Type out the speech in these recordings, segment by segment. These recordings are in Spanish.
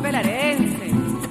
pelarense.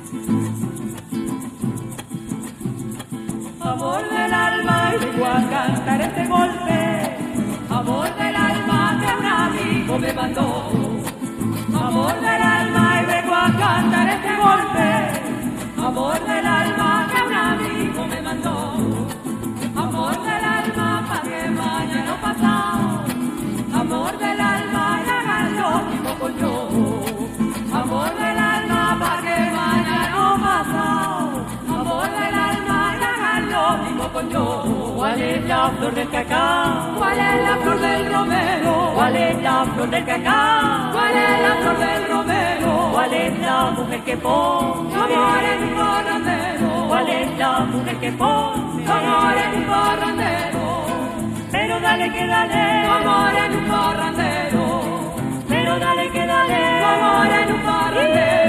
Amor del alma, y vengo a cantar este golpe. Amor del alma que un amigo me mandó. Amor del alma, y vengo a cantar este golpe. Amor del alma que un amigo me mandó. Amor del alma pa' que mañana pasado. Amor del alma y hagan lo mismo con yo. Amor del alma pa' que mañana pasado. Amor del alma y hagan lo mismo con yo. ¿Cuál es la flor del cacao? ¿Cuál es la flor del romero? ¿Cuál es la flor del cacao? ¿Cuál es la flor del romero? ¿Cuál es la mujer que pone amor en un parrandero? ¿Cuál es la mujer que pone amor en un parrandero? Pero dale que dale amor en un parrandero. Pero dale que dale amor en un parrandero.